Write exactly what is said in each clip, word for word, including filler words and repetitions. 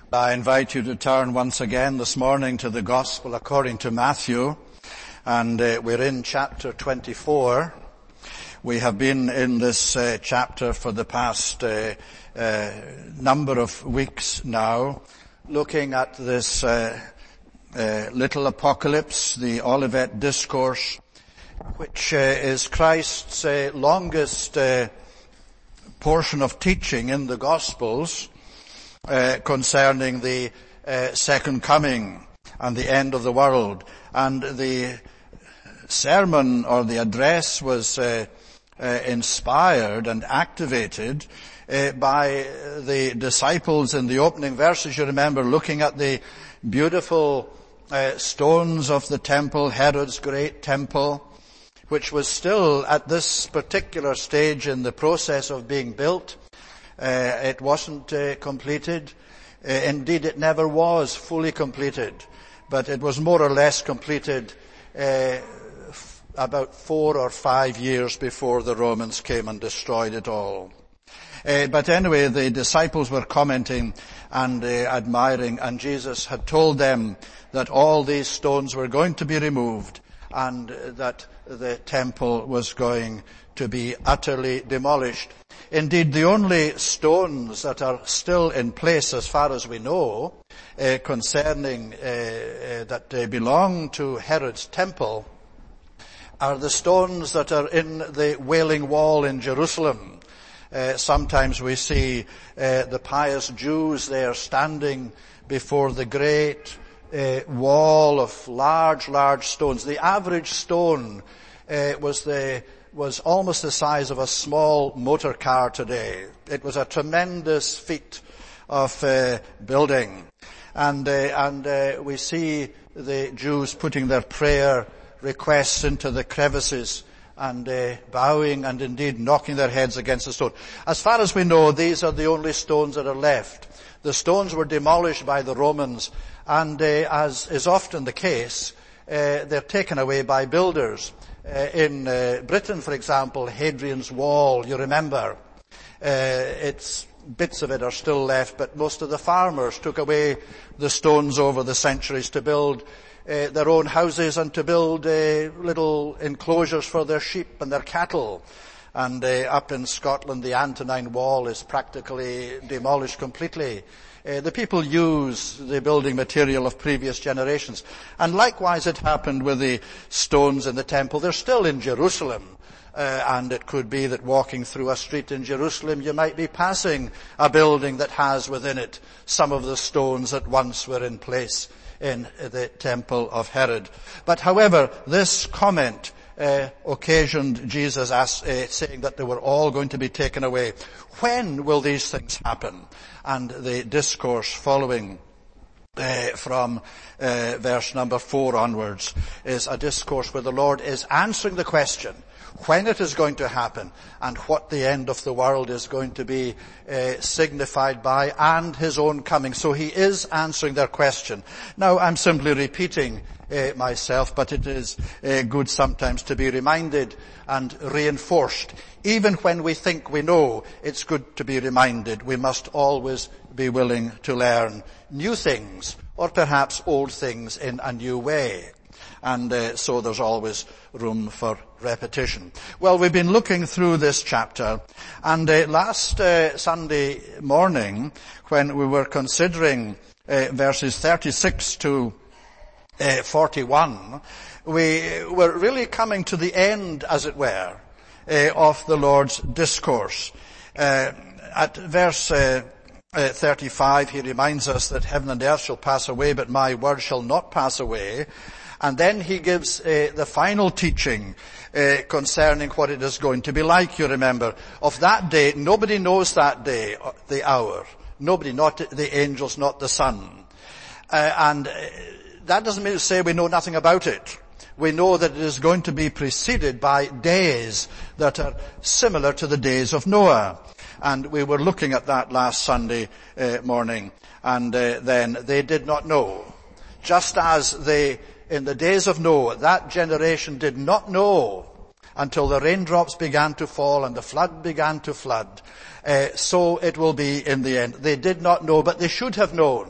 I invite you to turn once again this morning to the Gospel according to Matthew, and uh, we're in chapter twenty-four. We have been in this uh, chapter for the past uh, uh, number of weeks now, looking at this uh, uh, little apocalypse, the Olivet Discourse, which uh, is Christ's uh, longest uh, portion of teaching in the Gospels, Uh, concerning the uh, second coming and the end of the world. And the sermon or the address was uh, uh, inspired and activated uh, by the disciples in the opening verses. You remember looking at the beautiful uh, stones of the temple, Herod's great temple, which was still at this particular stage in the process of being built. Uh, it wasn't uh, completed. Uh, indeed, it never was fully completed, but it was more or less completed uh, f- about four or five years before the Romans came and destroyed it all. Uh, but anyway, the disciples were commenting and uh, admiring, and Jesus had told them that all these stones were going to be removed and uh, that the temple was going to be utterly demolished. Indeed, the only stones that are still in place, as far as we know, uh, concerning uh, uh, that they belong to Herod's temple, are the stones that are in the Wailing Wall in Jerusalem. Uh, sometimes we see uh, the pious Jews there standing before the great uh, wall of large, large stones. The average stone uh, was the was almost the size of a small motor car today. It was a tremendous feat of uh, building. And, uh, and uh, we see the Jews putting their prayer requests into the crevices and uh, bowing and indeed knocking their heads against the stone. As far as we know, these are the only stones that are left. The stones were demolished by the Romans, and uh, as is often the case, uh, they're taken away by builders. Uh, in uh, Britain, for example, Hadrian's Wall, you remember, uh, it's, bits of it are still left, but most of the farmers took away the stones over the centuries to build uh, their own houses and to build uh, little enclosures for their sheep and their cattle. And uh, up in Scotland, the Antonine Wall is practically demolished completely. Uh, the people use the building material of previous generations. And likewise it happened with the stones in the temple. They're still in Jerusalem. Uh, and it could be that walking through a street in Jerusalem, you might be passing a building that has within it some of the stones that once were in place in the temple of Herod. But however, this comment Uh, occasioned Jesus as, uh, saying that they were all going to be taken away. When will these things happen? And the discourse following uh, from uh, verse number four onwards is a discourse where the Lord is answering the question when it is going to happen and what the end of the world is going to be uh, signified by, and his own coming. So he is answering their question. Now, I'm simply repeating Uh, myself, but it is uh, good sometimes to be reminded and reinforced. Even when we think we know, it's good to be reminded. We must always be willing to learn new things, or perhaps old things in a new way. And uh, so there's always room for repetition. Well, we've been looking through this chapter, and uh, last uh, Sunday morning, when we were considering uh, verses thirty-six to Uh, forty-one, we were really coming to the end, as it were, uh, of the Lord's discourse. Uh, at verse uh, uh, thirty-five, he reminds us that heaven and earth shall pass away, but my word shall not pass away. And then he gives uh, the final teaching uh, concerning what it is going to be like, you remember. Of that day, nobody knows that day, the hour. Nobody, not the angels, not the Son. Uh, and uh, That doesn't mean to say we know nothing about it. We know that it is going to be preceded by days that are similar to the days of Noah. And we were looking at that last Sunday uh, morning. And uh, then they did not know. Just as they, in the days of Noah, that generation did not know until the raindrops began to fall and the flood began to flood. Uh, so it will be in the end. They did not know, but they should have known.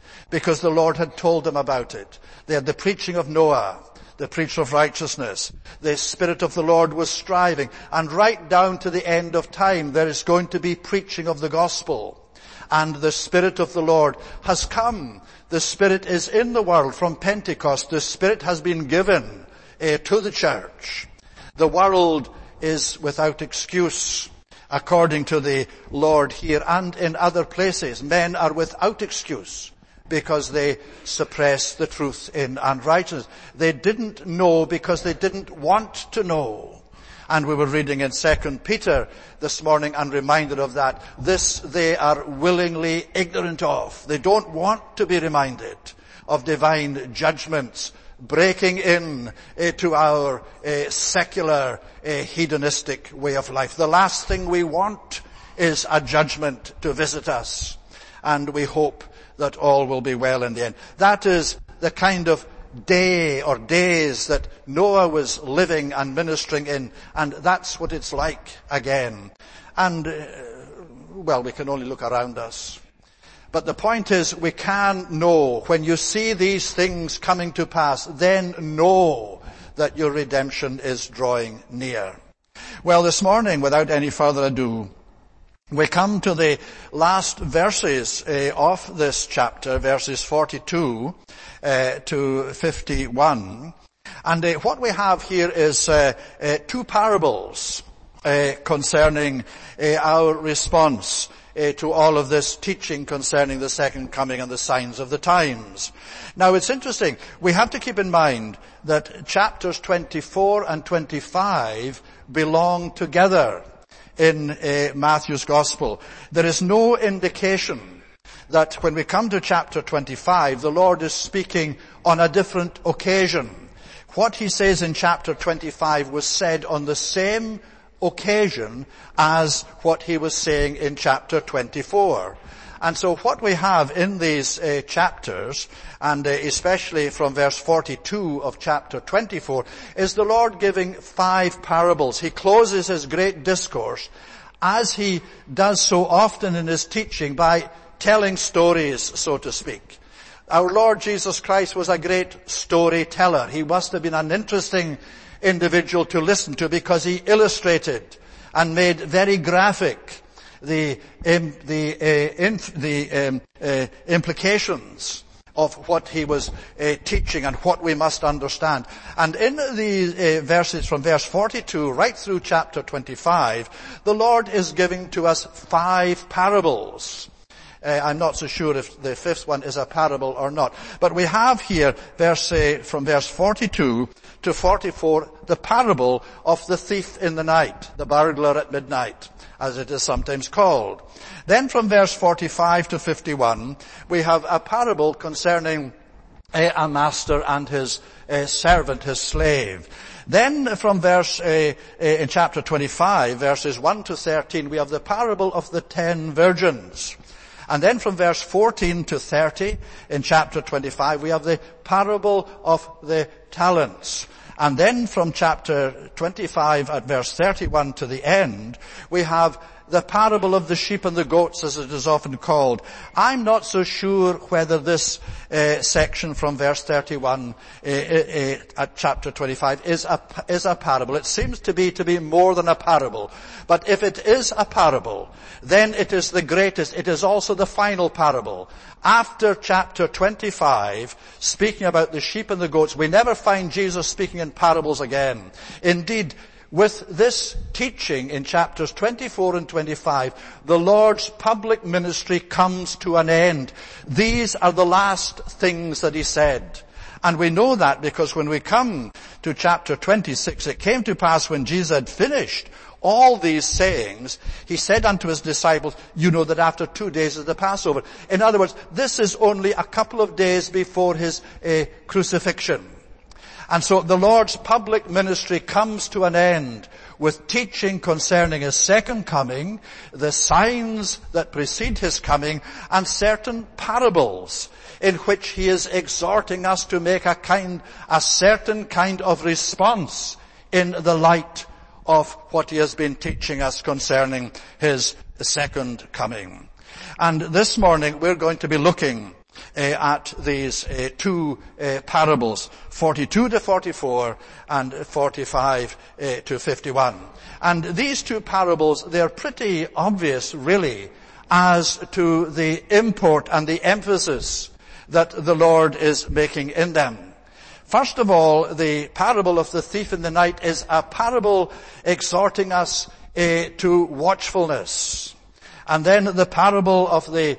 because the Lord had told them about it. They had the preaching of Noah, the preacher of righteousness. The Spirit of the Lord was striving. And right down to the end of time, there is going to be preaching of the gospel. And the Spirit of the Lord has come. The Spirit is in the world from Pentecost. The Spirit has been given uh, to the church. The world is without excuse, according to the Lord here and in other places. Men are without excuse because they suppress the truth in unrighteousness. They didn't know because they didn't want to know. And we were reading in Second Peter this morning and reminded of that. This they are willingly ignorant of. They don't want to be reminded of divine judgments breaking in uh, to our uh, secular, uh, hedonistic way of life. The last thing we want is a judgment to visit us. And we hope that all will be well in the end. That is the kind of day or days that Noah was living and ministering in, and that's what it's like again. And, uh, well, we can only look around us. But the point is, we can know, when you see these things coming to pass, then know that your redemption is drawing near. Well, this morning, without any further ado, we come to the last verses uh, of this chapter, verses forty-two uh, to fifty-one. And uh, what we have here is uh, uh, two parables uh, concerning uh, our response uh, to all of this teaching concerning the second coming and the signs of the times. Now, it's interesting. We have to keep in mind that chapters twenty-four and twenty-five belong together in uh, Matthew's Gospel. There is no indication that when we come to chapter twenty-five, the Lord is speaking on a different occasion. What he says in chapter twenty-five was said on the same occasion as what he was saying in chapter twenty-four. And so what we have in these uh, chapters, and uh, especially from verse forty-two of chapter twenty-four, is the Lord giving five parables. He closes his great discourse, as he does so often in his teaching, by telling stories, so to speak. Our Lord Jesus Christ was a great storyteller. He must have been an interesting individual to listen to, because he illustrated and made very graphic the um, the uh, inf- the um, uh, implications of what he was uh, teaching and what we must understand. And in the uh, verses from verse forty-two right through chapter twenty-five, the Lord is giving to us five parables. Uh, I'm not so sure if the fifth one is a parable or not. But we have here, verse uh, from verse forty-two to forty-four, the parable of the thief in the night, the burglar at midnight, as it is sometimes called. Then from verse forty-five to fifty-one, we have a parable concerning uh, a master and his uh, servant, his slave. Then from verse, uh, uh, in chapter twenty-five, verses one to thirteen, we have the parable of the ten virgins. And then from verse fourteen to thirty in chapter twenty-five, we have the parable of the talents. And then from chapter twenty-five at verse thirty-one to the end, we have the parable of the sheep and the goats, as it is often called. I'm not so sure whether this uh, section from verse thirty-one uh, uh, at chapter twenty-five is a, is a parable. It seems to be to be more than a parable. But if it is a parable, then it is the greatest. It is also the final parable. After chapter twenty-five, speaking about the sheep and the goats, we never find Jesus speaking in parables again. Indeed, with this teaching in chapters twenty-four and twenty-five, the Lord's public ministry comes to an end. These are the last things that he said. And we know that because when we come to chapter twenty-six, it came to pass when Jesus had finished all these sayings, he said unto his disciples, you know that after two days is the Passover. In other words, this is only a couple of days before his uh, crucifixion. And so the Lord's public ministry comes to an end with teaching concerning his second coming, the signs that precede his coming, and certain parables in which he is exhorting us to make a kind, a certain kind of response in the light of what he has been teaching us concerning his second coming. And this morning we're going to be looking uh, at these uh, two uh, parables, forty-two to forty-four and forty-five uh, to fifty-one. And these two parables, they're pretty obvious really as to the import and the emphasis that the Lord is making in them. First of all, the parable of the thief in the night is a parable exhorting us uh, to watchfulness. And then the parable of the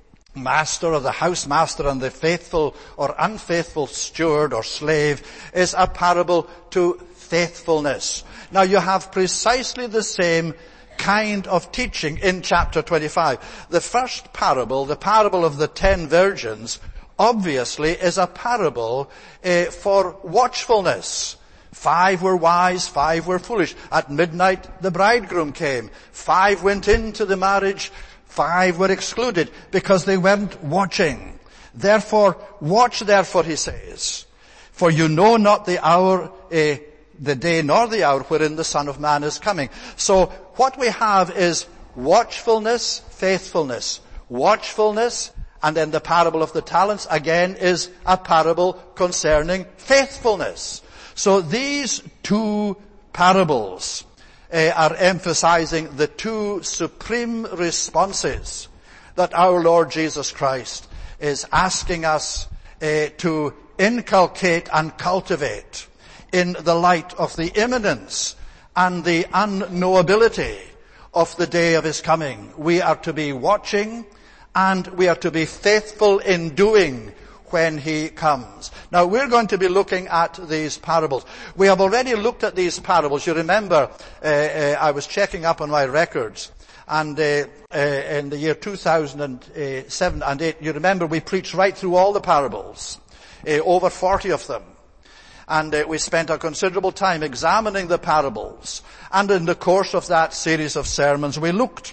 master or the house master and the faithful or unfaithful steward or slave is a parable to faithfulness. Now you have precisely the same kind of teaching in chapter twenty-five. The first parable, the parable of the ten virgins, obviously is a parable uh, for watchfulness. Five were wise, five were foolish. At midnight the bridegroom came. Five went into the marriage, five were excluded because they weren't watching. Therefore, watch therefore, he says, for you know not the hour, uh, the day nor the hour wherein the Son of Man is coming. So what we have is watchfulness, faithfulness. Watchfulness, and then the parable of the talents again is a parable concerning faithfulness. So these two parables uh, are emphasizing the two supreme responses that our Lord Jesus Christ is asking us uh, to inculcate and cultivate in the light of the imminence and the unknowability of the day of his coming. We are to be watching and we are to be faithful in doing when he comes. Now we're going to be looking at these parables. We have already looked at these parables. You remember, uh, uh, I was checking up on my records, and uh, uh, in the year two thousand seven and eight, you remember we preached right through all the parables, uh, over forty of them. And uh, we spent a considerable time examining the parables. And in the course of that series of sermons, we looked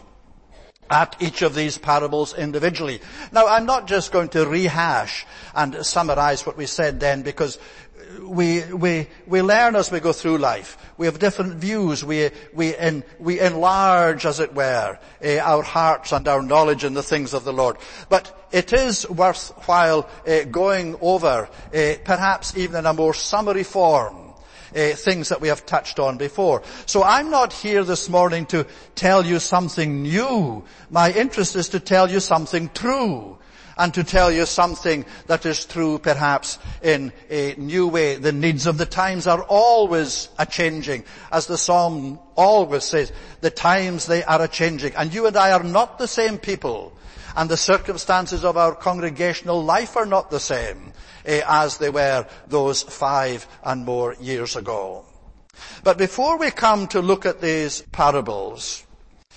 at each of these parables individually. Now, I'm not just going to rehash and summarize what we said then, because we we we learn as we go through life. We have different views. We we en, we enlarge, as it were, uh, our hearts and our knowledge in the things of the Lord. But it is worthwhile uh, going over, uh, perhaps even in a more summary form, Uh, things that we have touched on before. So I'm not here this morning to tell you something new. My interest is to tell you something true, and to tell you something that is true perhaps in a new way. The needs of the times are always a-changing. As the psalm always says, the times they are a-changing. And you and I are not the same people. And the circumstances of our congregational life are not the same eh, as they were those five and more years ago. But before we come to look at these parables,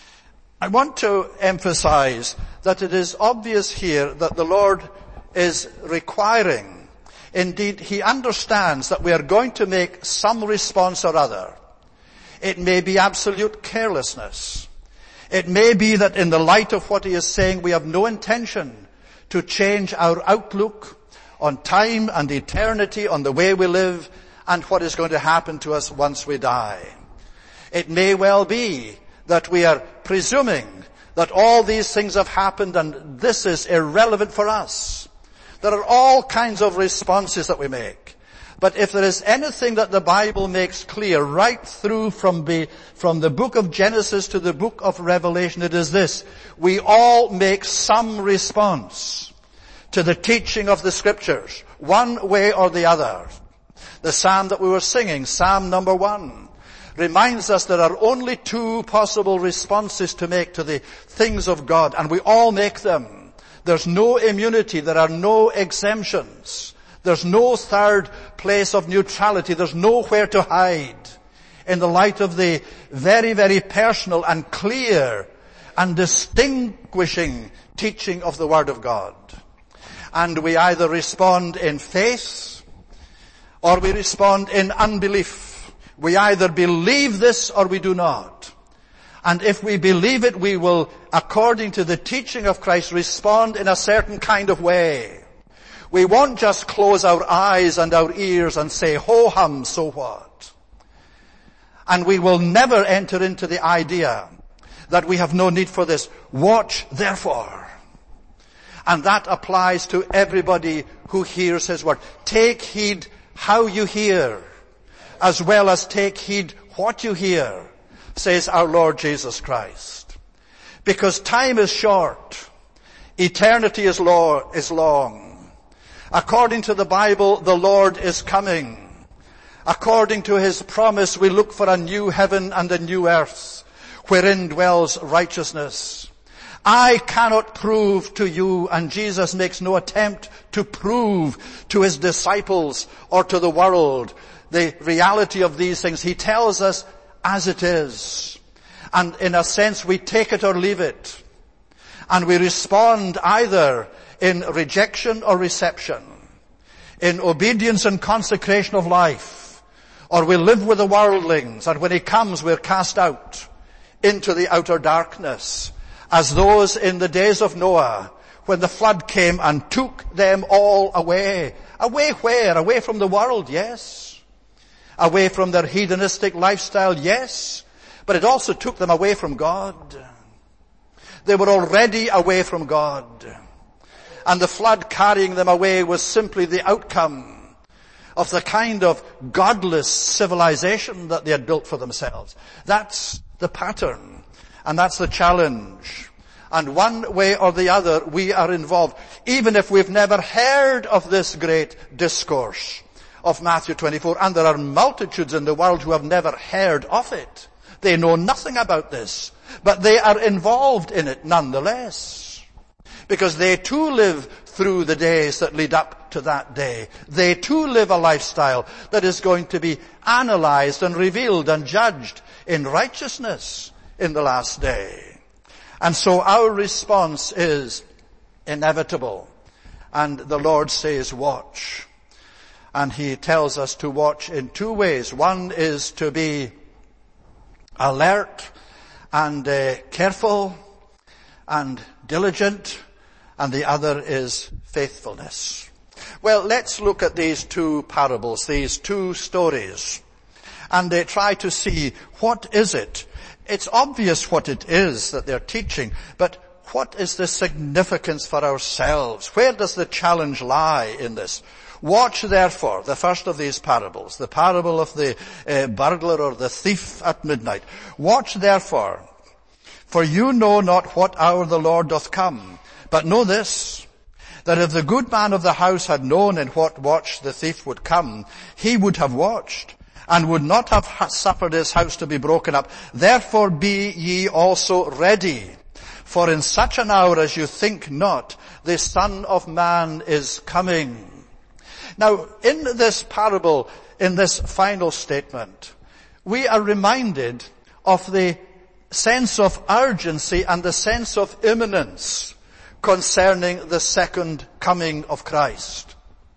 I want to emphasize that it is obvious here that the Lord is requiring, indeed he understands that we are going to make some response or other. It may be absolute carelessness. It may be that in the light of what he is saying, we have no intention to change our outlook on time and eternity, on the way we live, and what is going to happen to us once we die. It may well be that we are presuming that all these things have happened and this is irrelevant for us. There are all kinds of responses that we make. But if there is anything that the Bible makes clear right through from the, from the book of Genesis to the book of Revelation, it is this: we all make some response to the teaching of the Scriptures, one way or the other. The psalm that we were singing, Psalm number one, reminds us there are only two possible responses to make to the things of God, and we all make them. There's no immunity, there are no exemptions. There's no third place of neutrality. There's nowhere to hide in the light of the very, very personal and clear and distinguishing teaching of the Word of God. And we either respond in faith or we respond in unbelief. We either believe this or we do not. And if we believe it, we will, according to the teaching of Christ, respond in a certain kind of way. We won't just close our eyes and our ears and say, ho-hum, so what? And we will never enter into the idea that we have no need for this. Watch, therefore. And that applies to everybody who hears his word. Take heed how you hear, as well as take heed what you hear, says our Lord Jesus Christ. Because time is short. Eternity is long, is long. According to the Bible, the Lord is coming. According to his promise, we look for a new heaven and a new earth, wherein dwells righteousness. I cannot prove to you, and Jesus makes no attempt to prove to his disciples or to the world the reality of these things. He tells us as it is. And in a sense, we take it or leave it. And we respond either in rejection or reception, in obedience and consecration of life, or we live with the worldlings, and when he comes, we're cast out into the outer darkness, as those in the days of Noah, when the flood came and took them all away. Away where? Away from the world, yes. Away from their hedonistic lifestyle, yes. But it also took them away from God. They were already away from God. And the flood carrying them away was simply the outcome of the kind of godless civilization that they had built for themselves. That's the pattern. And that's the challenge. And one way or the other, we are involved. Even if we've never heard of this great discourse of Matthew twenty-four. And there are multitudes in the world who have never heard of it. They know nothing about this. But they are involved in it nonetheless. Because they too live through the days that lead up to that day. They too live a lifestyle that is going to be analyzed and revealed and judged in righteousness in the last day. And so our response is inevitable. And the Lord says, watch. And he tells us to watch in two ways. One is to be alert and uh, careful and diligent, and the other is faithfulness. Well, let's look at these two parables, these two stories, and uh, try to see what is it. It's obvious what it is that they're teaching, but what is the significance for ourselves? Where does the challenge lie in this? Watch therefore, the first of these parables, the parable of the uh, burglar or the thief at midnight. Watch therefore, for you know not what hour the Lord doth come. But know this, that if the good man of the house had known in what watch the thief would come, he would have watched, and would not have suffered his house to be broken up. Therefore be ye also ready, for in such an hour as you think not, the Son of Man is coming. Now, in this parable, in this final statement, we are reminded of the sense of urgency and the sense of imminence concerning the second coming of Christ.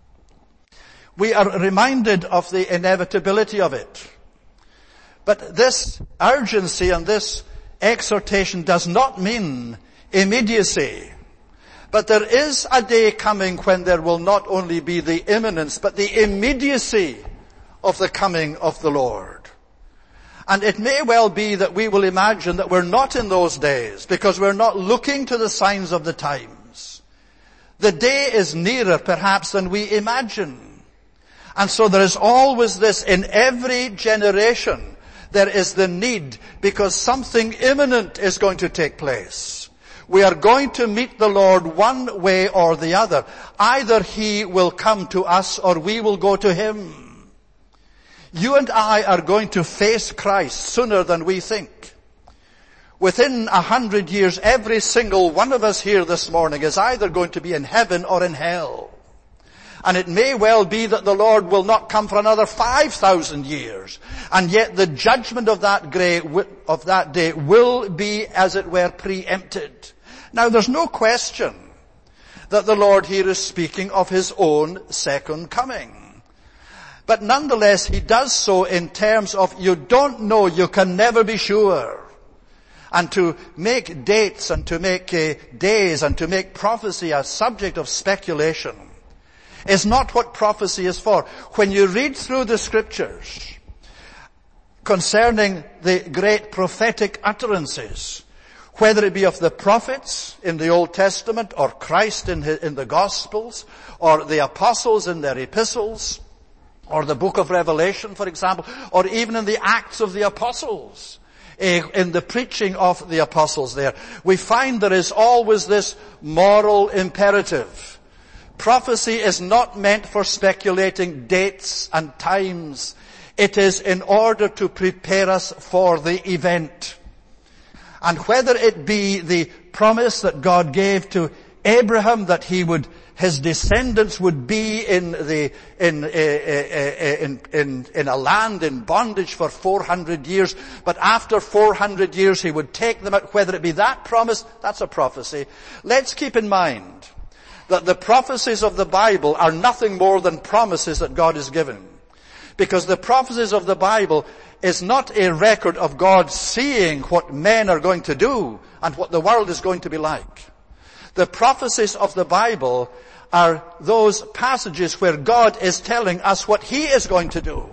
We are reminded of the inevitability of it. But this urgency and this exhortation does not mean immediacy. But there is a day coming when there will not only be the imminence, but the immediacy of the coming of the Lord. And it may well be that we will imagine that we're not in those days because we're not looking to the signs of the times. The day is nearer perhaps than we imagine. And so there is always this in every generation. There is the need because something imminent is going to take place. We are going to meet the Lord one way or the other. Either he will come to us or we will go to him. You and I are going to face Christ sooner than we think. Within a hundred years, every single one of us here this morning is either going to be in heaven or in hell. And it may well be that the Lord will not come for another five thousand years. And yet the judgment of that, gray, of that day will be, as it were, preempted. Now there's no question that the Lord here is speaking of his own second coming. But nonetheless, he does so in terms of you don't know, you can never be sure. And to make dates and to make uh, days and to make prophecy a subject of speculation is not what prophecy is for. When you read through the scriptures concerning the great prophetic utterances, whether it be of the prophets in the Old Testament, or Christ in, his, in the Gospels, or the apostles in their epistles, or the book of Revelation, for example, or even in the Acts of the Apostles, in the preaching of the apostles there, we find there is always this moral imperative. Prophecy is not meant for speculating dates and times. It is in order to prepare us for the event. And whether it be the promise that God gave to Abraham that he would, his descendants would be in the, in, uh, uh, in, in, in a land in bondage for four hundred years, but after four hundred years he would take them out, whether it be that promise, that's a prophecy. Let's keep in mind that the prophecies of the Bible are nothing more than promises that God has given. Because the prophecies of the Bible is not a record of God seeing what men are going to do and what the world is going to be like. The prophecies of the Bible are those passages where God is telling us what He is going to do.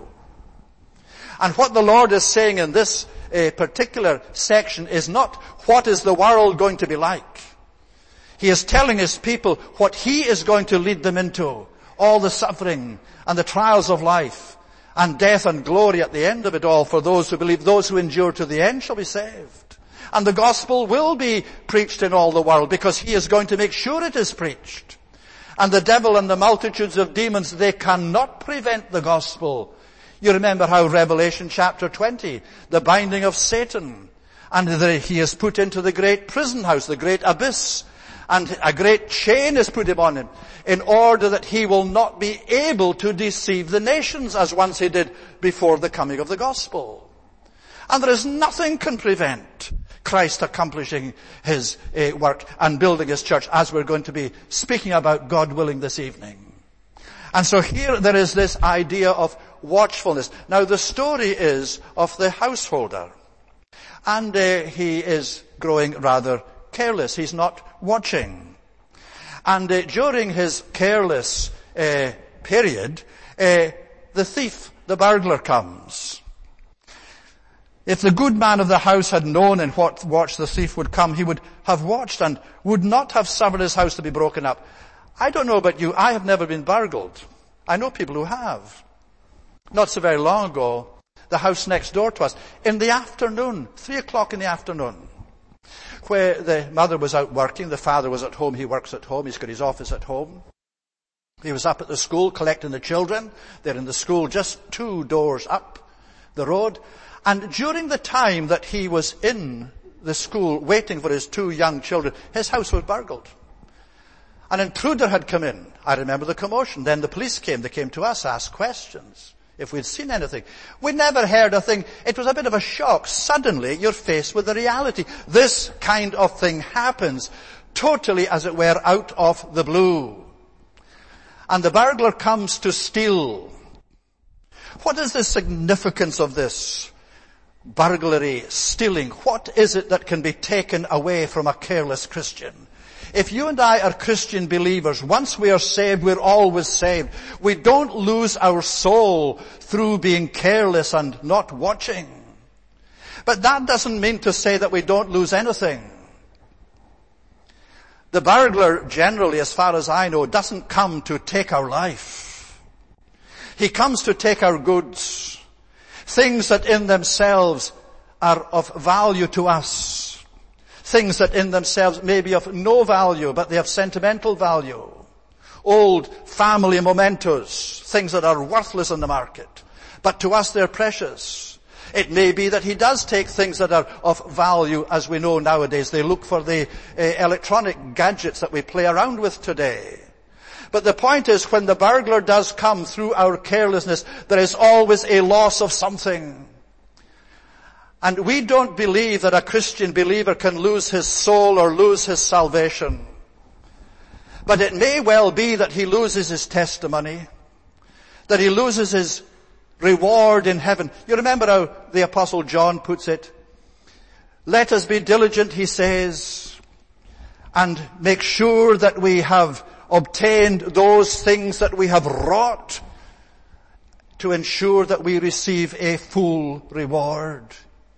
And what the Lord is saying in this uh, particular section is not what is the world going to be like. He is telling His people what He is going to lead them into. All the suffering and the trials of life and death and glory at the end of it all for those who believe. Those who endure to the end shall be saved. And the gospel will be preached in all the world because He is going to make sure it is preached. And the devil and the multitudes of demons, they cannot prevent the gospel. You remember how Revelation chapter twenty, the binding of Satan, and the, he is put into the great prison house, the great abyss, and a great chain is put upon him in order that he will not be able to deceive the nations as once he did before the coming of the gospel. And there is nothing can prevent Christ accomplishing His uh, work and building His church, as we're going to be speaking about, God willing, this evening. And so here there is this idea of watchfulness. Now the story is of the householder. And uh, he is growing rather careless. He's not watching. And uh, during his careless uh, period, uh, the thief, the burglar, comes. If the good man of the house had known in what watch the thief would come, he would have watched and would not have suffered his house to be broken up. I don't know about you, I have never been burgled. I know people who have. Not so very long ago, the house next door to us, in the afternoon, three o'clock in the afternoon, where the mother was out working, the father was at home, he works at home, he's got his office at home. He was up at the school collecting the children. They're in the school just two doors up the road. And during the time that he was in the school waiting for his two young children, his house was burgled. An intruder had come in. I remember the commotion. Then the police came. They came to us, asked questions if we'd seen anything. We never heard a thing. It was a bit of a shock. Suddenly you're faced with the reality. This kind of thing happens totally, as it were, out of the blue. And the burglar comes to steal. What is the significance of this? Burglary, stealing. What is it that can be taken away from a careless Christian? If you and I are Christian believers, once we are saved, we're always saved. We don't lose our soul through being careless and not watching. But that doesn't mean to say that we don't lose anything. The burglar, generally, as far as I know, doesn't come to take our life. He comes to take our goods. Things that in themselves are of value to us. Things that in themselves may be of no value, but they have sentimental value. Old family mementos, things that are worthless in the market. But to us they're precious. It may be that he does take things that are of value, as we know nowadays. They look for the uh, electronic gadgets that we play around with today. But the point is, when the burglar does come through our carelessness, there is always a loss of something. And we don't believe that a Christian believer can lose his soul or lose his salvation. But it may well be that he loses his testimony, that he loses his reward in heaven. You remember how the Apostle John puts it? Let us be diligent, he says, and make sure that we have obtained those things that we have wrought to ensure that we receive a full reward.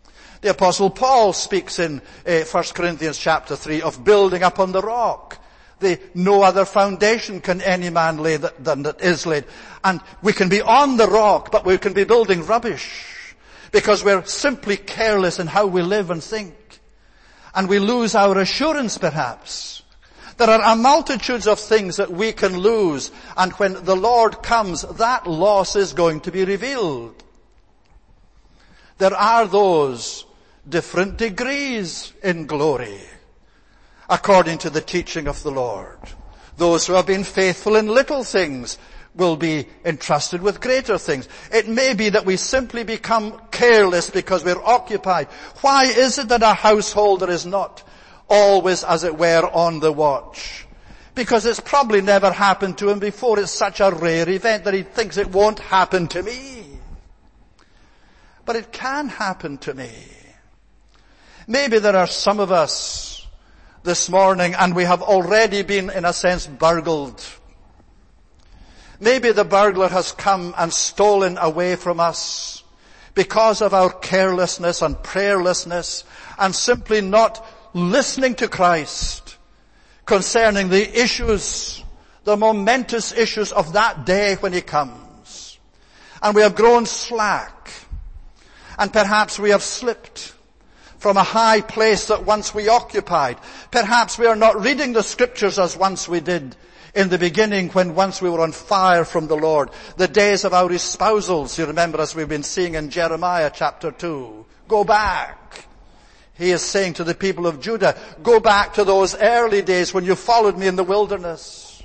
The Apostle Paul speaks in uh, First Corinthians chapter three of building up on the rock. The no other foundation can any man lay that, than that is laid. And we can be on the rock, but we can be building rubbish because we're simply careless in how we live and think. And we lose our assurance perhaps. There are a multitudes of things that we can lose, and when the Lord comes, that loss is going to be revealed. There are those different degrees in glory, according to the teaching of the Lord. Those who have been faithful in little things will be entrusted with greater things. It may be that we simply become careless because we're occupied. Why is it that a householder is not always, as it were, on the watch? Because it's probably never happened to him before. It's such a rare event that he thinks it won't happen to me. But it can happen to me. Maybe there are some of us this morning and we have already been, in a sense, burgled. Maybe the burglar has come and stolen away from us because of our carelessness and prayerlessness and simply not listening to Christ concerning the issues, the momentous issues of that day when He comes. And we have grown slack, and perhaps we have slipped from a high place that once we occupied. Perhaps we are not reading the Scriptures as once we did in the beginning, when once we were on fire from the Lord. The days of our espousals, you remember, as we've been seeing in Jeremiah chapter two. Go back. He is saying to the people of Judah, go back to those early days when you followed me in the wilderness.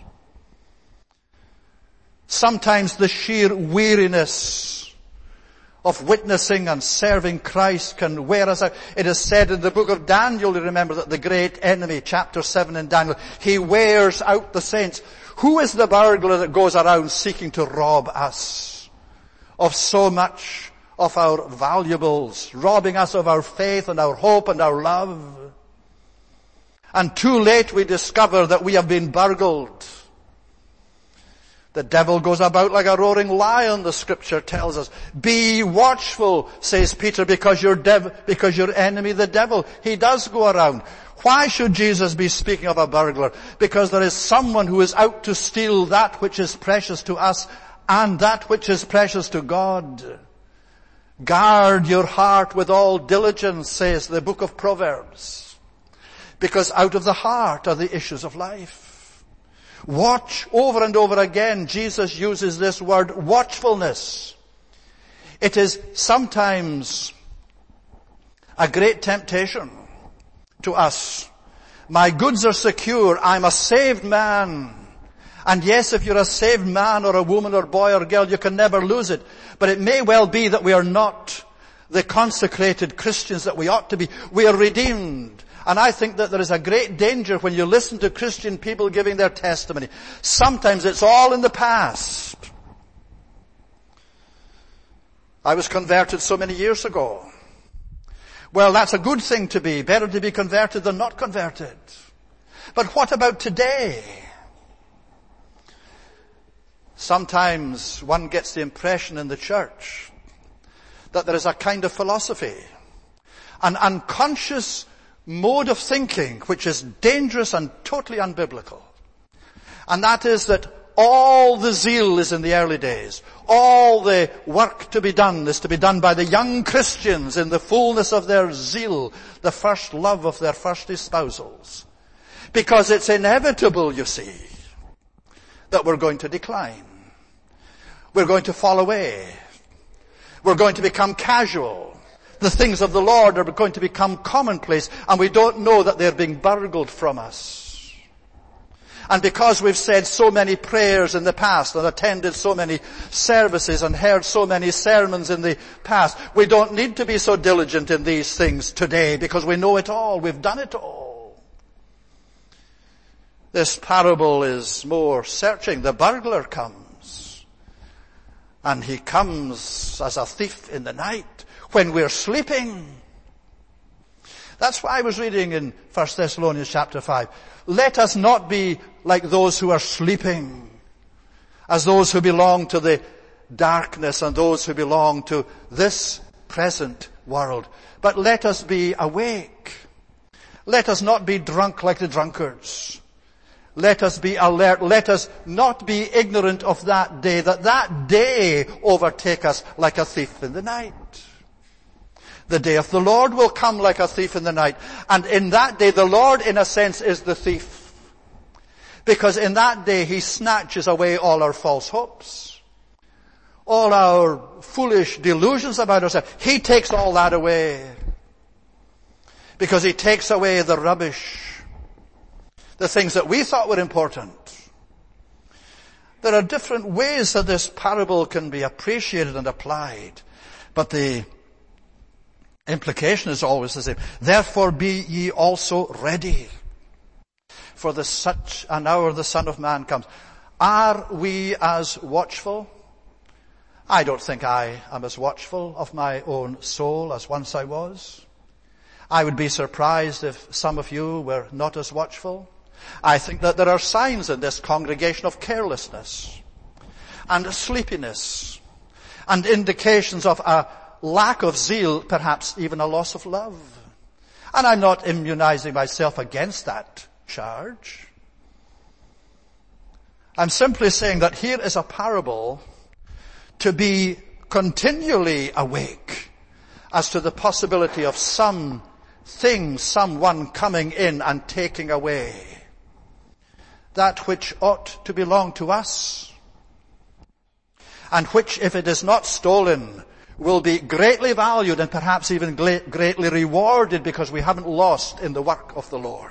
Sometimes the sheer weariness of witnessing and serving Christ can wear us out. It is said in the book of Daniel, you remember, that the great enemy, chapter seven in Daniel, he wears out the saints. Who is the burglar that goes around seeking to rob us of so much of our valuables, robbing us of our faith and our hope and our love? And too late we discover that we have been burgled. The devil goes about like a roaring lion, the Scripture tells us. Be watchful, says Peter, because your dev- because your enemy, the devil, he does go around. Why should Jesus be speaking of a burglar? Because there is someone who is out to steal that which is precious to us and that which is precious to God. Guard your heart with all diligence, says the book of Proverbs, because out of the heart are the issues of life. Watch. Over and over again, Jesus uses this word, watchfulness. It is sometimes a great temptation to us. My goods are secure. I'm a saved man. And yes, if you're a saved man or a woman or boy or girl, you can never lose it. But it may well be that we are not the consecrated Christians that we ought to be. We are redeemed. And I think that there is a great danger when you listen to Christian people giving their testimony. Sometimes it's all in the past. I was converted so many years ago. Well, that's a good thing to be. Better to be converted than not converted. But what about today? Sometimes one gets the impression in the church that there is a kind of philosophy, an unconscious mode of thinking which is dangerous and totally unbiblical. And that is that all the zeal is in the early days. All the work to be done is to be done by the young Christians in the fullness of their zeal, the first love of their first espousals. Because it's inevitable, you see, that we're going to decline. We're going to fall away. We're going to become casual. The things of the Lord are going to become commonplace, and we don't know that they're being burgled from us. And because we've said so many prayers in the past and attended so many services and heard so many sermons in the past, we don't need to be so diligent in these things today because we know it all. We've done it all. This parable is more searching. The burglar comes, and he comes as a thief in the night, when we're sleeping. That's why I was reading in First Thessalonians chapter five. Let us not be like those who are sleeping, as those who belong to the darkness and those who belong to this present world. But let us be awake. Let us not be drunk like the drunkards. Let us be alert. Let us not be ignorant of that day, that that day overtake us like a thief in the night. The day of the Lord will come like a thief in the night. And in that day, the Lord, in a sense, is the thief. Because in that day, He snatches away all our false hopes, all our foolish delusions about ourselves. He takes all that away. Because He takes away the rubbish, the things that we thought were important. There are different ways that this parable can be appreciated and applied, but the implication is always the same. Therefore be ye also ready, for the such an hour the Son of Man comes. Are we as watchful? I don't think I am as watchful of my own soul as once I was. I would be surprised if some of you were not as watchful. I think that there are signs in this congregation of carelessness and sleepiness and indications of a lack of zeal, perhaps even a loss of love. And I'm not immunizing myself against that charge. I'm simply saying that here is a parable to be continually awake as to the possibility of some thing, someone coming in and taking away that which ought to belong to us, and which, if it is not stolen, will be greatly valued and perhaps even greatly rewarded because we haven't lost in the work of the Lord.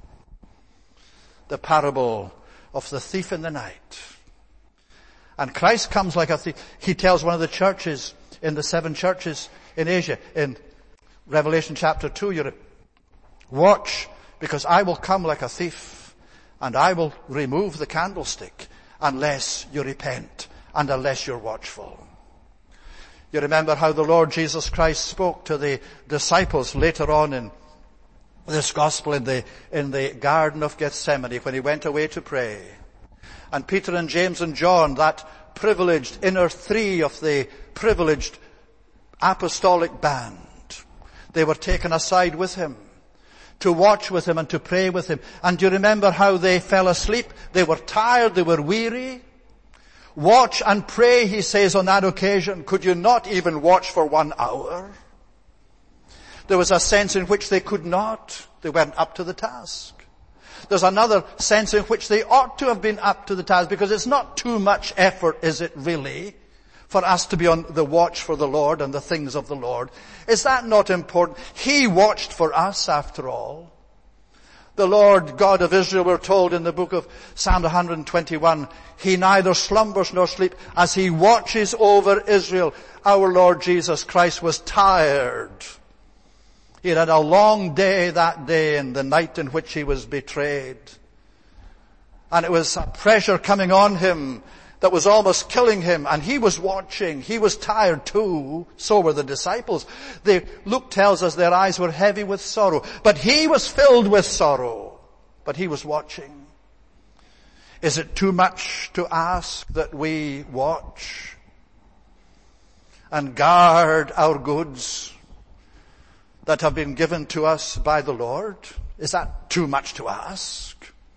The parable of the thief in the night. And Christ comes like a thief. He tells one of the churches in the seven churches in Asia, in Revelation chapter two, you watch, because I will come like a thief, and I will remove the candlestick unless you repent and unless you're watchful. You remember how the Lord Jesus Christ spoke to the disciples later on in this gospel in the, in the Garden of Gethsemane when He went away to pray. And Peter and James and John, that privileged inner three of the privileged apostolic band, they were taken aside with Him to watch with Him and to pray with Him. And do you remember how they fell asleep? They were tired, they were weary. Watch and pray, He says on that occasion. Could you not even watch for one hour? There was a sense in which they could not. They weren't up to the task. There's another sense in which they ought to have been up to the task, because it's not too much effort, is it really, for us to be on the watch for the Lord and the things of the Lord? Is that not important? He watched for us, after all. The Lord God of Israel, we're told in the book of Psalm one twenty-one, He neither slumbers nor sleeps as He watches over Israel. Our Lord Jesus Christ was tired. He had a long day that day and the night in which He was betrayed. And it was a pressure coming on Him that was almost killing Him, and He was watching. He was tired too. So were the disciples. They, Luke tells us their eyes were heavy with sorrow. But He was filled with sorrow. But He was watching. Is it too much to ask that we watch and guard our goods that have been given to us by the Lord? Is that too much to ask?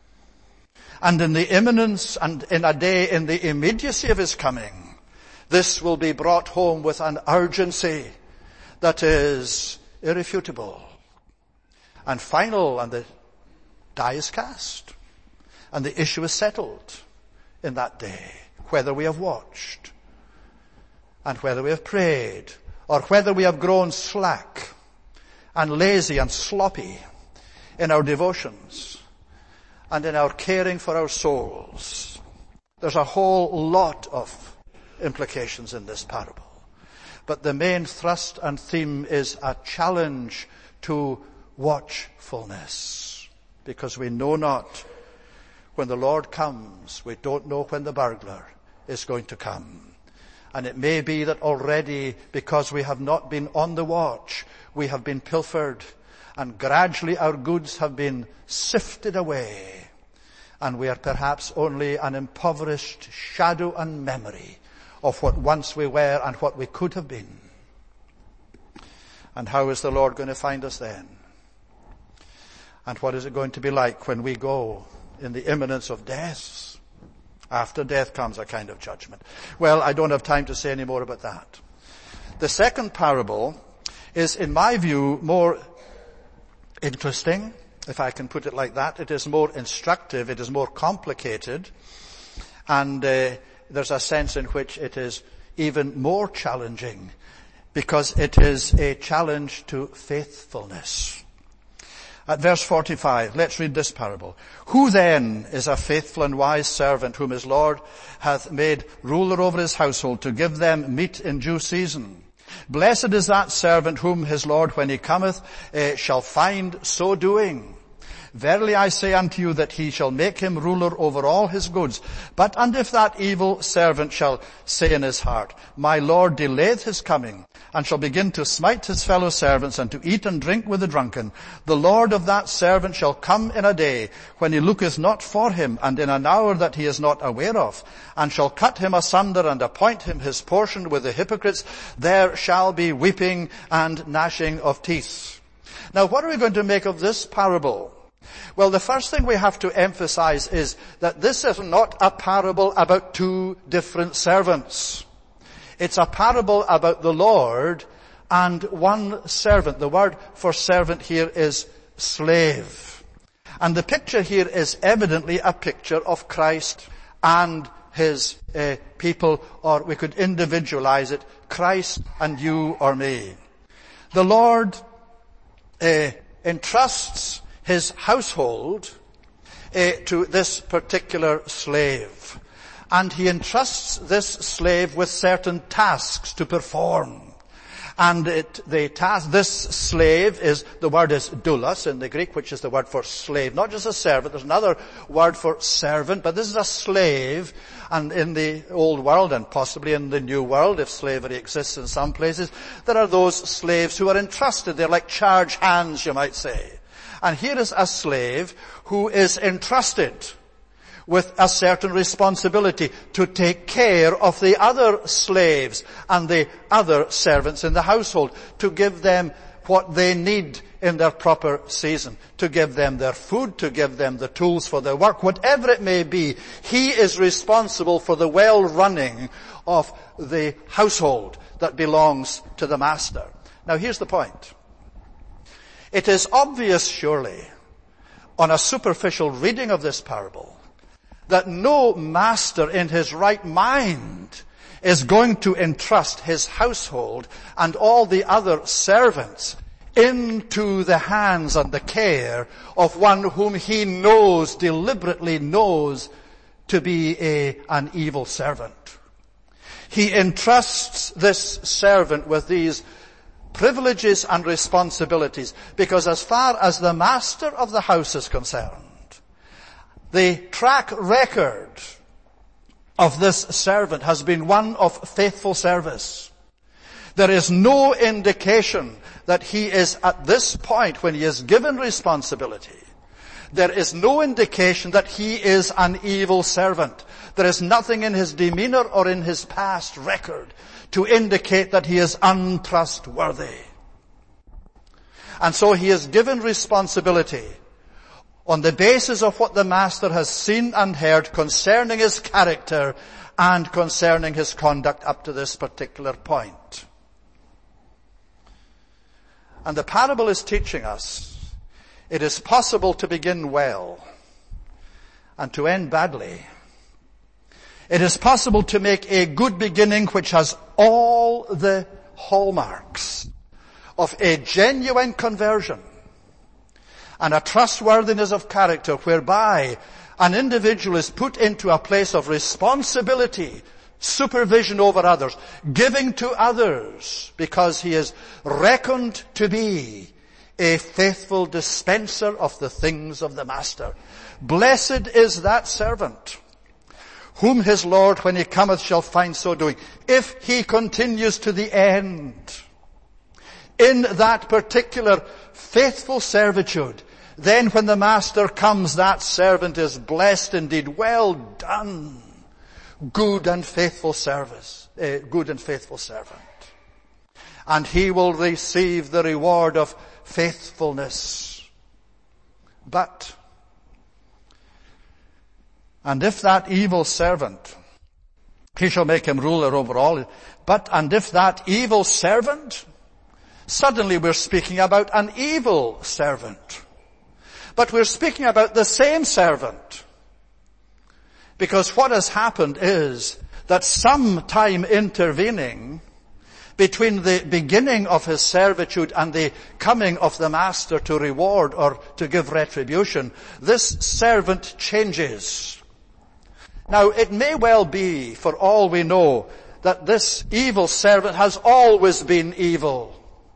And in the imminence and in a day, in the immediacy of His coming, this will be brought home with an urgency that is irrefutable and final, and the die is cast. And the issue is settled in that day, whether we have watched and whether we have prayed, or whether we have grown slack and lazy and sloppy in our devotions and in our caring for our souls. There's a whole lot of implications in this parable. But the main thrust and theme is a challenge to watchfulness. Because we know not when the Lord comes. We don't know when the burglar is going to come. And it may be that already, because we have not been on the watch, we have been pilfered, and gradually our goods have been sifted away, and we are perhaps only an impoverished shadow and memory of what once we were and what we could have been. And how is the Lord going to find us then? And what is it going to be like when we go in the imminence of death? After death comes a kind of judgment. Well, I don't have time to say any more about that. The second parable is, in my view, more interesting, if I can put it like that. It is more instructive, it is more complicated, and uh, there's a sense in which it is even more challenging, because it is a challenge to faithfulness. At verse forty-five, let's read this parable. Who then is a faithful and wise servant whom his Lord hath made ruler over his household to give them meat in due season? Blessed is that servant whom his Lord, when he cometh, uh, shall find so doing. Verily I say unto you that he shall make him ruler over all his goods. But and if that evil servant shall say in his heart, My Lord delayeth his coming, and shall begin to smite his fellow servants, and to eat and drink with the drunken, the Lord of that servant shall come in a day when he looketh not for him, and in an hour that he is not aware of, and shall cut him asunder, and appoint him his portion with the hypocrites. There shall be weeping and gnashing of teeth. Now, what are we going to make of this parable? Well, the first thing we have to emphasize is that this is not a parable about two different servants. It's a parable about the Lord and one servant. The word for servant here is slave. And the picture here is evidently a picture of Christ and his uh, people, or we could individualize it, Christ and you or me. The Lord uh, entrusts his household uh, to this particular slave. And he entrusts this slave with certain tasks to perform. And it, the task, this slave is, the word is doulos in the Greek, which is the word for slave. Not just a servant, there's another word for servant, but this is a slave. And in the old world, and possibly in the new world, if slavery exists in some places, there are those slaves who are entrusted. They're like charge hands, you might say. And here is a slave who is entrusted with a certain responsibility to take care of the other slaves and the other servants in the household, to give them what they need in their proper season, to give them their food, to give them the tools for their work, whatever it may be. He is responsible for the well-running of the household that belongs to the master. Now here's the point. It is obvious, surely, on a superficial reading of this parable, that no master in his right mind is going to entrust his household and all the other servants into the hands and the care of one whom he knows, deliberately knows, to be a, an evil servant. He entrusts this servant with these privileges and responsibilities, because as far as the master of the house is concerned, the track record of this servant has been one of faithful service. There is no indication that he is at this point, when he is given responsibility, there is no indication that he is an evil servant. There is nothing in his demeanor or in his past record to indicate that he is untrustworthy. And so he is given responsibility on the basis of what the master has seen and heard concerning his character and concerning his conduct up to this particular point. And the parable is teaching us it is possible to begin well and to end badly. It is possible to make a good beginning which has all the hallmarks of a genuine conversion and a trustworthiness of character, whereby an individual is put into a place of responsibility, supervision over others, giving to others, because he is reckoned to be a faithful dispenser of the things of the master. Blessed is that servant whom his Lord, when he cometh, shall find so doing, if he continues to the end in that particular faithful servitude. Then when the master comes, that servant is blessed indeed. Well done, good and faithful service, uh, good and faithful servant. and he will receive the reward of faithfulness. But, and if that evil servant, he shall make him ruler over all. But, and if that evil servant, suddenly we're speaking about an evil servant. But we're speaking about the same servant. Because what has happened is that some time intervening between the beginning of his servitude and the coming of the master to reward or to give retribution, this servant changes. Now, it may well be, for all we know, that this evil servant has always been evil.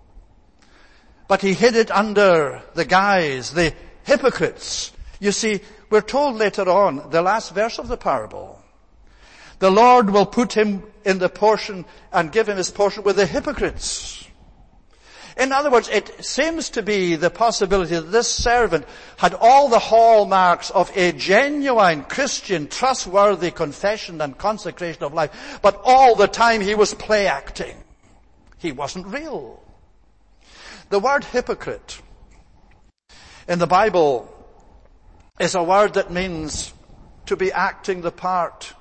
But he hid it under the guise, the hypocrites. You see, we're told later on, the last verse of the parable, the Lord will put him in the portion and give him his portion with the hypocrites. In other words, it seems to be the possibility that this servant had all the hallmarks of a genuine Christian, trustworthy confession and consecration of life, but all the time he was play acting. He wasn't real. The word hypocrite in the Bible is a word that means to be acting the part,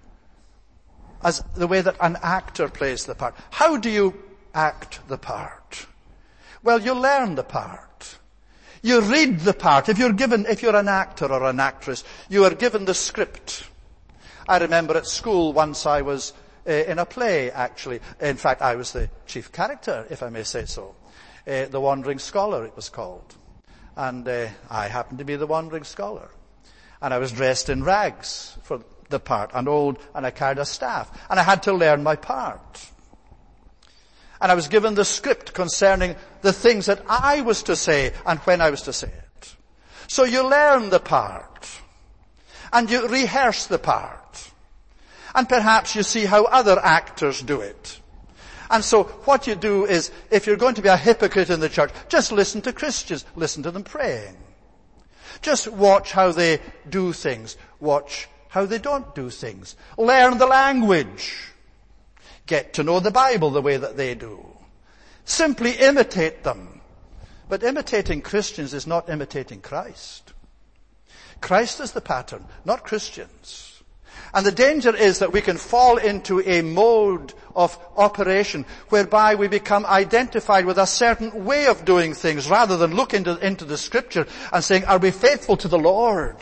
as the way that an actor plays the part. How do you act the part? Well, you learn the part. You read the part. If you're given, if you're an actor or an actress, you are given the script. I remember at school once I was uh, in a play, actually. In fact, I was the chief character, if I may say so. Uh, the Wandering Scholar, it was called. And uh, I happened to be the Wandering Scholar. And I was dressed in rags for the part, and old, and I carried a staff. And I had to learn my part. And I was given the script concerning the things that I was to say and when I was to say it. So you learn the part. And you rehearse the part. And perhaps you see how other actors do it. And so what you do is, if you're going to be a hypocrite in the church, just listen to Christians. Listen to them praying. Just watch how they do things. Watch how they don't do things. Learn the language. Get to know the Bible the way that they do. Simply imitate them. But imitating Christians is not imitating Christ. Christ is the pattern, not Christians. And the danger is that we can fall into a mode of operation whereby we become identified with a certain way of doing things rather than look into, into the scripture and saying, are we faithful to the Lord?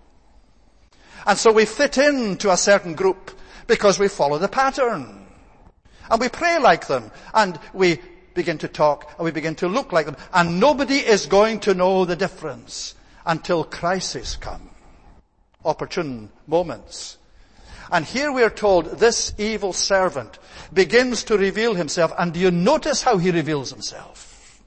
And so we fit into a certain group because we follow the pattern. And we pray like them, and we begin to talk, and we begin to look like them, and nobody is going to know the difference until crises come. Opportune moments. And here we are told this evil servant begins to reveal himself, and do you notice how he reveals himself?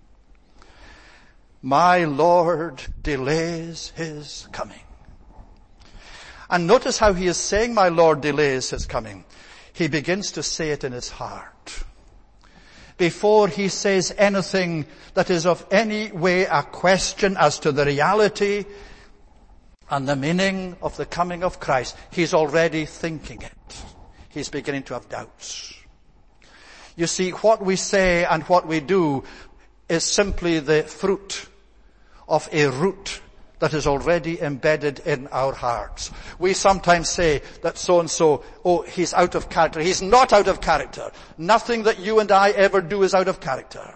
My Lord delays his coming. And notice how he is saying, my Lord delays his coming. He begins to say it in his heart. Before he says anything that is of any way a question as to the reality and the meaning of the coming of Christ, he's already thinking it. He's beginning to have doubts. You see, what we say and what we do is simply the fruit of a root that is already embedded in our hearts. We sometimes say that so-and-so, oh, he's out of character. He's not out of character. Nothing that you and I ever do is out of character.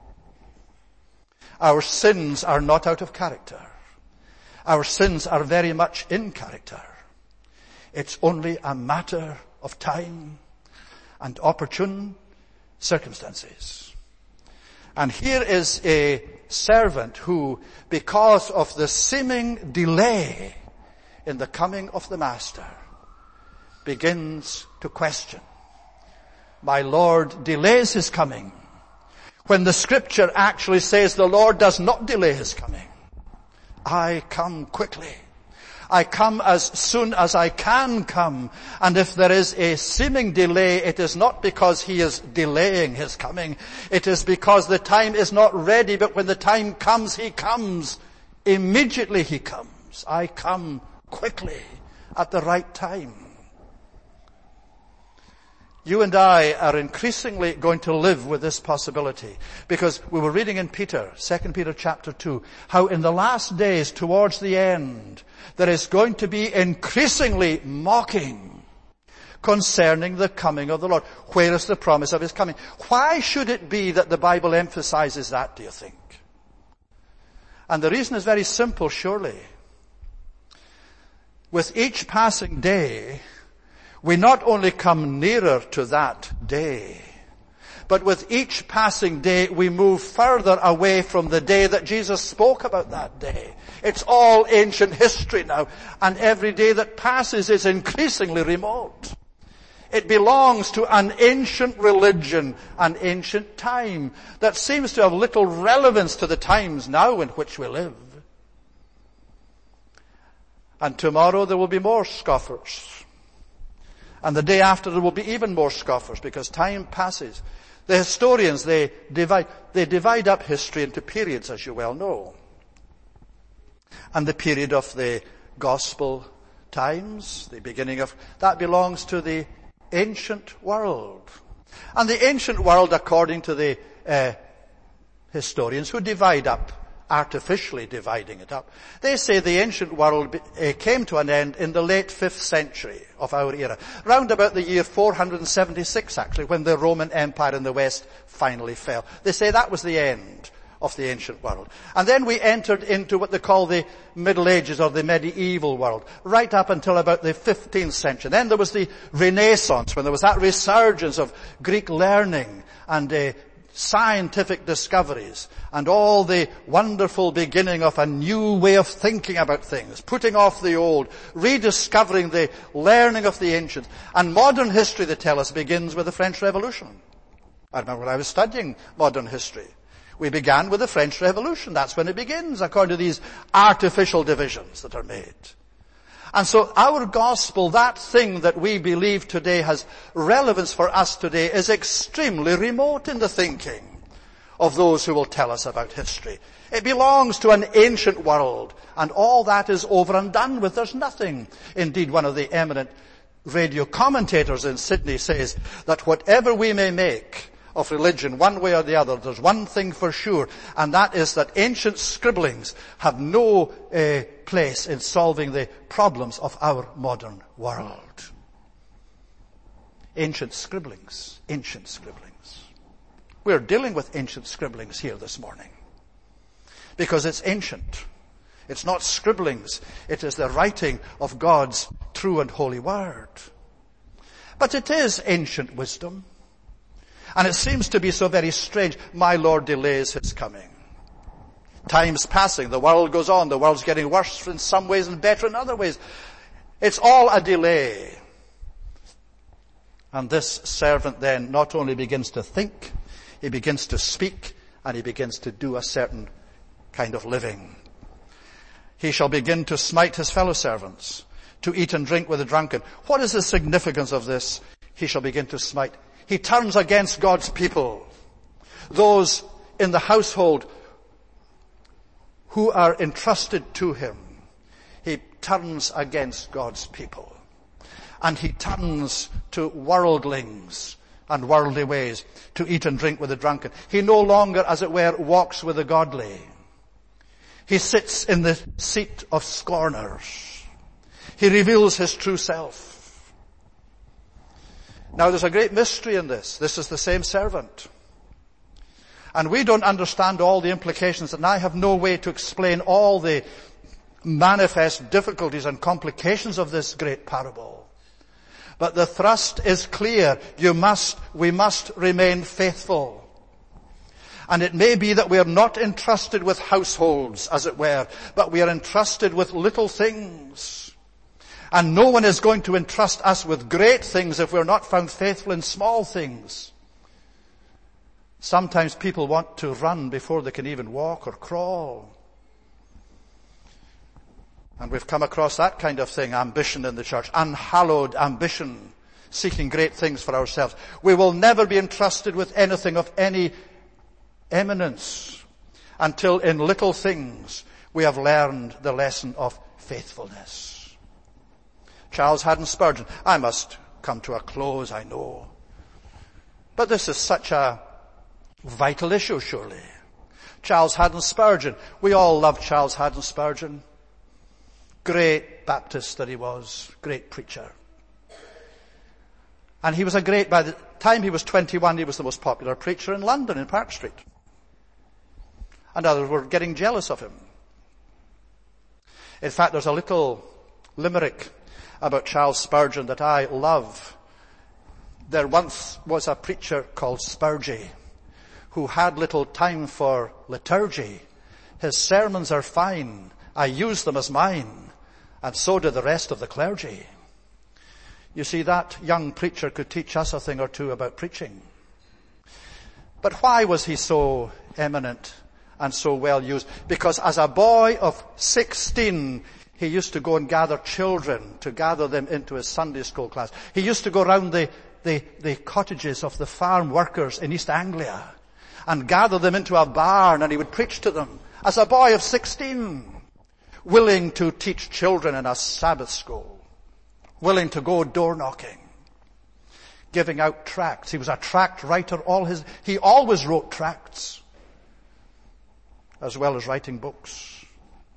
Our sins are not out of character. Our sins are very much in character. It's only a matter of time and opportune circumstances. And here is a servant who, because of the seeming delay in the coming of the master, begins to question. My Lord delays his coming, when the scripture actually says the Lord does not delay his coming. I come quickly. I come as soon as I can come. And if there is a seeming delay, it is not because he is delaying his coming. It is because the time is not ready, but when the time comes, he comes. Immediately he comes. I come quickly at the right time. You and I are increasingly going to live with this possibility, because we were reading in Peter, Second Peter chapter two, how in the last days towards the end, there is going to be increasingly mocking concerning the coming of the Lord. Where is the promise of his coming? Why should it be that the Bible emphasizes that, do you think? And the reason is very simple, surely. With each passing day, we not only come nearer to that day, but with each passing day we move further away from the day that Jesus spoke about that day. It's all ancient history now, and every day that passes is increasingly remote. It belongs to an ancient religion, an ancient time that seems to have little relevance to the times now in which we live. And tomorrow there will be more scoffers. And the day after there will be even more scoffers, because time passes. The historians, they divide, they divide up history into periods, as you well know. And the period of the gospel times, the beginning of, that belongs to the ancient world. And the ancient world, according to the uh, historians who divide up, artificially dividing it up, they say the ancient world uh, came to an end in the late fifth century of our era, round about the year four hundred seventy-six actually, when the Roman Empire in the West finally fell. They say that was the end of the ancient world. And then we entered into what they call the Middle Ages, or the medieval world, right up until about the fifteenth century. Then there was the Renaissance, when there was that resurgence of Greek learning and uh, scientific discoveries, and all the wonderful beginning of a new way of thinking about things, putting off the old, rediscovering the learning of the ancients. And modern history, they tell us, begins with the French Revolution. I remember when I was studying modern history. We began with the French Revolution. That's when it begins, according to these artificial divisions that are made. And so our gospel, that thing that we believe today has relevance for us today, is extremely remote in the thinking of those who will tell us about history. It belongs to an ancient world, and all that is over and done with. There's nothing. Indeed, one of the eminent radio commentators in Sydney says that whatever we may make of religion, one way or the other, there's one thing for sure, and that is that ancient scribblings have no uh, place in solving the problems of our modern world. Ancient scribblings, ancient scribblings. We're dealing with ancient scribblings here this morning, because it's ancient. It's not scribblings. It is the writing of God's true and holy word. But it is ancient wisdom. And it seems to be so very strange. My Lord delays his coming. Time's passing. The world goes on. The world's getting worse in some ways and better in other ways. It's all a delay. And this servant then not only begins to think, he begins to speak, and he begins to do a certain kind of living. He shall begin to smite his fellow servants, to eat and drink with the drunken. What is the significance of this? He shall begin to smite. He turns against God's people, those in the household who are entrusted to him. He turns against God's people. And he turns to worldlings and worldly ways, to eat and drink with the drunken. He no longer, as it were, walks with the godly. He sits in the seat of scorners. He reveals his true self. Now there's a great mystery in this. This is the same servant. And we don't understand all the implications, and I have no way to explain all the manifest difficulties and complications of this great parable. But the thrust is clear. You must, we must remain faithful. And it may be that we are not entrusted with households, as it were, but we are entrusted with little things. And no one is going to entrust us with great things if we're not found faithful in small things. Sometimes people want to run before they can even walk or crawl. And we've come across that kind of thing, ambition in the church, unhallowed ambition, seeking great things for ourselves. We will never be entrusted with anything of any eminence until in little things we have learned the lesson of faithfulness. Charles Haddon Spurgeon. I must come to a close, I know. But this is such a vital issue, surely. Charles Haddon Spurgeon. We all love Charles Haddon Spurgeon. Great Baptist that he was. Great preacher. And he was a great, by the time he was twenty-one, he was the most popular preacher in London, in Park Street. And others were getting jealous of him. In fact, there's a little limerick about Charles Spurgeon that I love. There once was a preacher called Spurgie who had little time for liturgy. His sermons are fine. I use them as mine, and so do the rest of the clergy. You see, that young preacher could teach us a thing or two about preaching. But why was he so eminent and so well used? Because as a boy of sixteen, he used to go and gather children, to gather them into his Sunday school class. He used to go around the, the, the cottages of the farm workers in East Anglia and gather them into a barn, and he would preach to them as a boy of sixteen, willing to teach children in a Sabbath school, willing to go door knocking, giving out tracts. He was a tract writer. All his, he always wrote tracts, as well as writing books.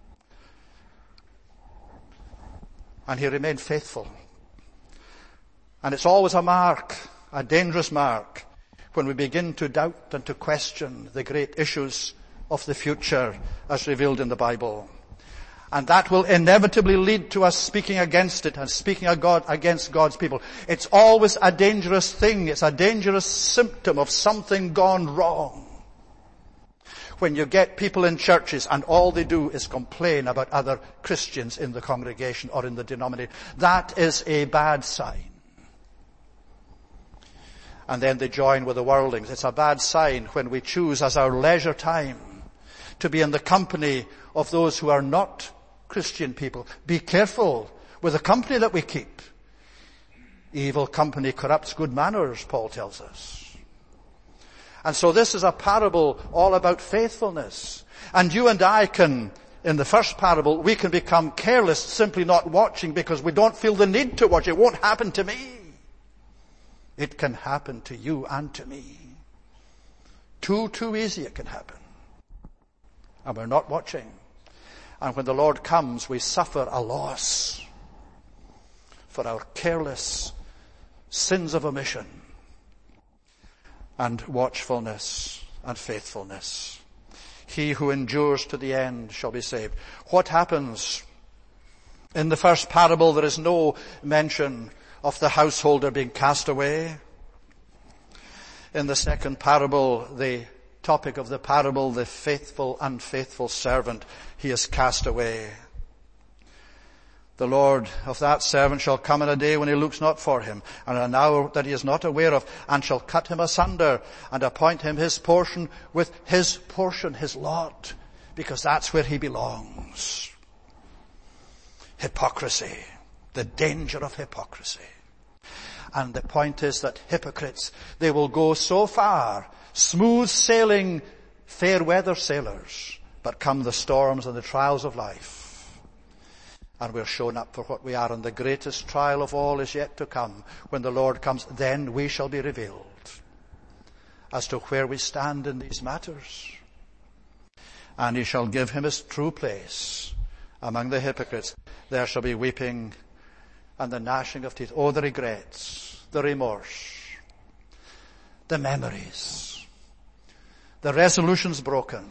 And he remained faithful. And it's always a mark, a dangerous mark, when we begin to doubt and to question the great issues of the future as revealed in the Bible. And that will inevitably lead to us speaking against it and speaking against God's people. It's always a dangerous thing. It's a dangerous symptom of something gone wrong. When you get people in churches and all they do is complain about other Christians in the congregation or in the denomination, that is a bad sign. And then they join with the worldlings. It's a bad sign when we choose as our leisure time to be in the company of those who are not Christian people. Be careful with the company that we keep. Evil company corrupts good manners, Paul tells us. And so this is a parable all about faithfulness. And you and I can, in the first parable, we can become careless, simply not watching because we don't feel the need to watch. It won't happen to me. It can happen to you and to me. Too, too easy it can happen. And we're not watching. And when the Lord comes, we suffer a loss for our careless sins of omission and watchfulness and faithfulness. He who endures to the end shall be saved. What happens? In the first parable, there is no mention of the householder being cast away. In the second parable, the topic of the parable, the faithful, unfaithful servant, he is cast away. The Lord of that servant shall come in a day when he looks not for him, and an hour that he is not aware of, and shall cut him asunder, and appoint him his portion with his portion, his lot, because that's where he belongs. Hypocrisy. The danger of hypocrisy. And the point is that hypocrites, they will go so far, smooth sailing, fair weather sailors, but come the storms and the trials of life, and we're shown up for what we are, and the greatest trial of all is yet to come. When the Lord comes, then we shall be revealed as to where we stand in these matters. And he shall give him his true place among the hypocrites. There shall be weeping and the gnashing of teeth. Oh, the regrets, the remorse, the memories, the resolutions broken.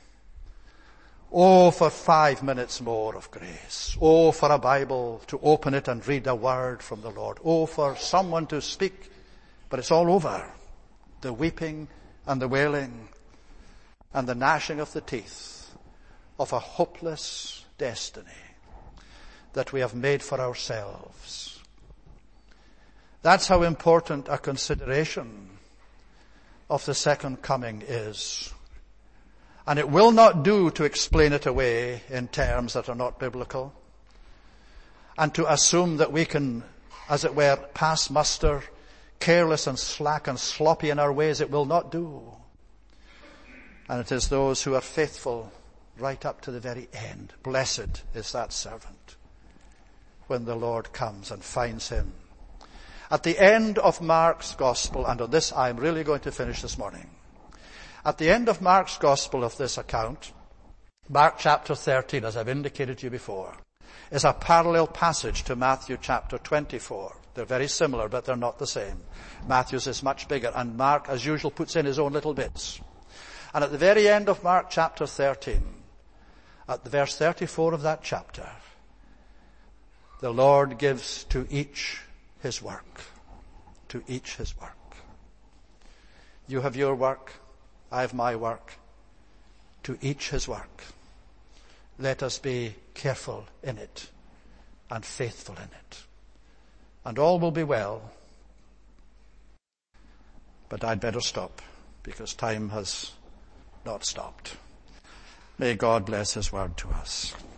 Oh, for five minutes more of grace. Oh, for a Bible to open it and read a word from the Lord. Oh, for someone to speak, but it's all over. The weeping and the wailing and the gnashing of the teeth of a hopeless destiny that we have made for ourselves. That's how important a consideration of the second coming is. And it will not do to explain it away in terms that are not biblical, and to assume that we can, as it were, pass muster, careless and slack and sloppy in our ways. It will not do. And it is those who are faithful right up to the very end. Blessed is that servant when the Lord comes and finds him. At the end of Mark's Gospel, and on this I'm really going to finish this morning. At the end of Mark's Gospel of this account, Mark chapter thirteen, as I've indicated to you before, is a parallel passage to Matthew chapter twenty-four. They're very similar, but they're not the same. Matthew's is much bigger, and Mark, as usual, puts in his own little bits. And at the very end of Mark chapter thirteen, at the verse thirty-four of that chapter, the Lord gives to each his work. To each his work. You have your work, I have my work. To each his work. Let us be careful in it and faithful in it. And all will be well. But I'd better stop because time has not stopped. May God bless his word to us.